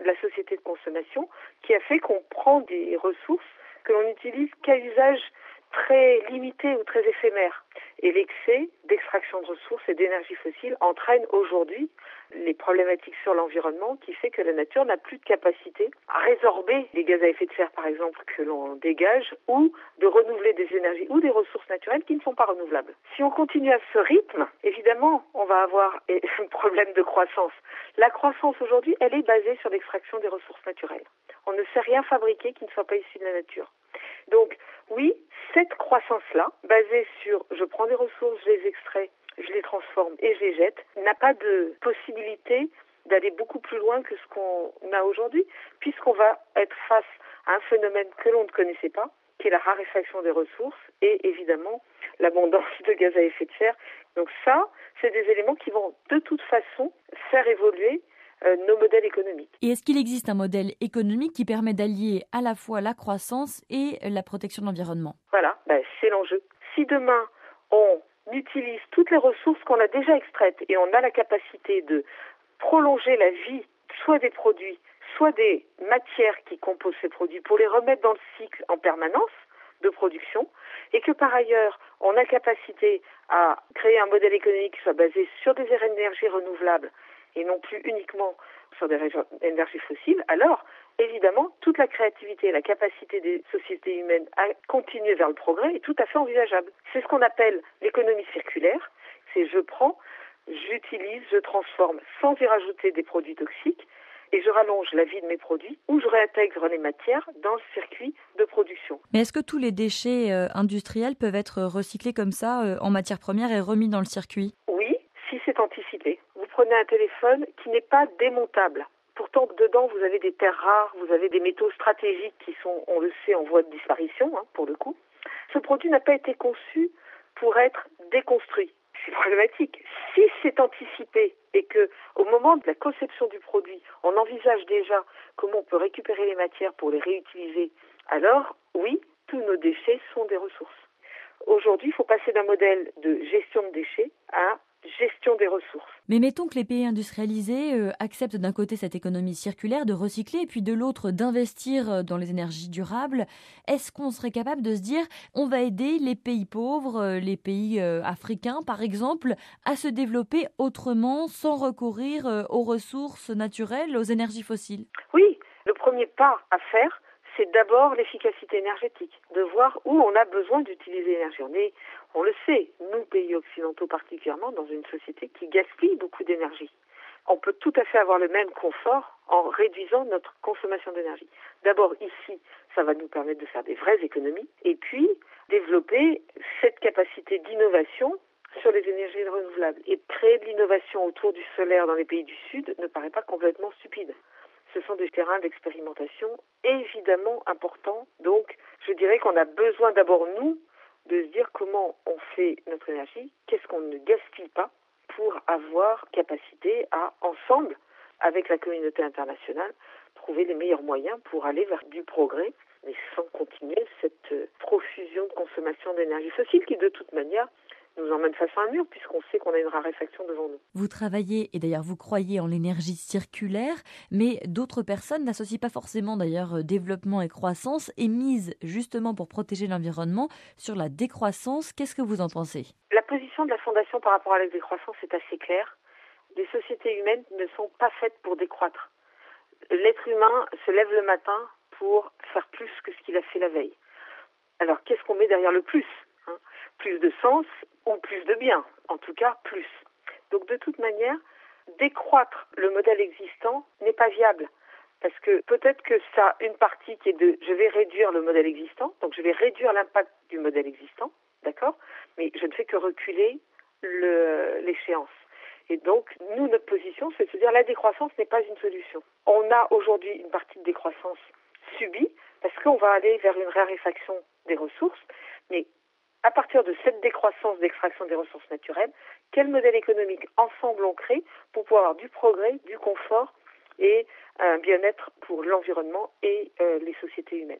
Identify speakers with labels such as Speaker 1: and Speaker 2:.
Speaker 1: de la société de consommation qui a fait qu'on prend des ressources que l'on n'utilise qu'à usage très limité ou très éphémère. Et l'excès d'extraction de ressources et d'énergie fossile entraîne aujourd'hui les problématiques sur l'environnement qui fait que la nature n'a plus de capacité à résorber les gaz à effet de serre, par exemple, que l'on dégage, ou de renouveler des énergies ou des ressources naturelles qui ne sont pas renouvelables. Si on continue à ce rythme, évidemment, on va avoir un problème de croissance. La croissance aujourd'hui, elle est basée sur l'extraction des ressources naturelles. On ne sait rien fabriquer qui ne soit pas issu de la nature. Donc, oui, cette croissance-là, basée sur je prends des ressources, je les extrais, je les transforme et je les jette, n'a pas de possibilité d'aller beaucoup plus loin que ce qu'on a aujourd'hui, puisqu'on va être face à un phénomène que l'on ne connaissait pas, qui est la raréfaction des ressources et évidemment l'abondance de gaz à effet de serre. Donc ça, c'est des éléments qui vont de toute façon faire évoluer nos modèles économiques.
Speaker 2: Et est-ce qu'il existe un modèle économique qui permet d'allier à la fois la croissance et la protection de l'environnement ?
Speaker 1: Voilà, c'est l'enjeu. Si demain, on utilise toutes les ressources qu'on a déjà extraites et on a la capacité de prolonger la vie, soit des produits, soit des matières qui composent ces produits, pour les remettre dans le cycle en permanence de production, et que par ailleurs, on a capacité à créer un modèle économique qui soit basé sur des énergies renouvelables et non plus uniquement sur des énergies fossiles, alors évidemment, toute la créativité et la capacité des sociétés humaines à continuer vers le progrès est tout à fait envisageable. C'est ce qu'on appelle l'économie circulaire. C'est je prends, j'utilise, je transforme sans y rajouter des produits toxiques et je rallonge la vie de mes produits ou je réintègre les matières dans le circuit de production.
Speaker 2: Mais est-ce que tous les déchets industriels peuvent être recyclés comme ça en matière première et remis dans le circuit ?
Speaker 1: Oui, si c'est anticipé. Vous prenez un téléphone qui n'est pas démontable. Pourtant, dedans, vous avez des terres rares, vous avez des métaux stratégiques qui sont, on le sait, en voie de disparition, pour le coup. Ce produit n'a pas été conçu pour être déconstruit. C'est problématique. Si c'est anticipé et que, au moment de la conception du produit, on envisage déjà comment on peut récupérer les matières pour les réutiliser, alors, oui, tous nos déchets sont des ressources. Aujourd'hui, il faut passer d'un modèle de gestion de déchets à gestion des ressources.
Speaker 2: Mais mettons que les pays industrialisés acceptent d'un côté cette économie circulaire de recycler et puis de l'autre d'investir dans les énergies durables. Est-ce qu'on serait capable de se dire on va aider les pays pauvres, les pays africains par exemple, à se développer autrement sans recourir aux ressources naturelles, aux énergies fossiles ?
Speaker 1: Oui, le premier pas à faire, c'est d'abord l'efficacité énergétique, de voir où on a besoin d'utiliser l'énergie. On le sait, nous, pays occidentaux particulièrement, dans une société qui gaspille beaucoup d'énergie. On peut tout à fait avoir le même confort en réduisant notre consommation d'énergie. D'abord, ici, ça va nous permettre de faire des vraies économies et puis développer cette capacité d'innovation sur les énergies renouvelables. Et créer de l'innovation autour du solaire dans les pays du Sud ne paraît pas complètement stupide. Ce sont des terrains d'expérimentation évidemment importants. Donc, je dirais qu'on a besoin d'abord, nous, de se dire comment on fait notre énergie, qu'est-ce qu'on ne gaspille pas pour avoir capacité à, ensemble, avec la communauté internationale, trouver les meilleurs moyens pour aller vers du progrès, mais sans continuer cette profusion de consommation d'énergie fossile qui, de toute manière, nous emmène face à un mur puisqu'on sait qu'on a une raréfaction devant nous.
Speaker 2: Vous travaillez, et d'ailleurs vous croyez en l'énergie circulaire, mais d'autres personnes n'associent pas forcément d'ailleurs développement et croissance et misent justement pour protéger l'environnement sur la décroissance. Qu'est-ce que vous en pensez ?
Speaker 1: La position de la Fondation par rapport à la décroissance est assez claire. Les sociétés humaines ne sont pas faites pour décroître. L'être humain se lève le matin pour faire plus que ce qu'il a fait la veille. Alors qu'est-ce qu'on met derrière le plus ? Plus de sens ou plus de bien, en tout cas plus. Donc de toute manière, décroître le modèle existant n'est pas viable. Parce que peut-être que ça a une partie qui est de je vais réduire le modèle existant, donc je vais réduire l'impact du modèle existant, d'accord ? Mais je ne fais que reculer l'échéance. Et donc, nous, notre position, c'est de se dire la décroissance n'est pas une solution. On a aujourd'hui une partie de décroissance subie parce qu'on va aller vers une raréfaction des ressources, mais à partir de cette décroissance d'extraction des ressources naturelles, quel modèle économique ensemble on crée pour pouvoir avoir du progrès, du confort et un bien-être pour l'environnement et les sociétés humaines.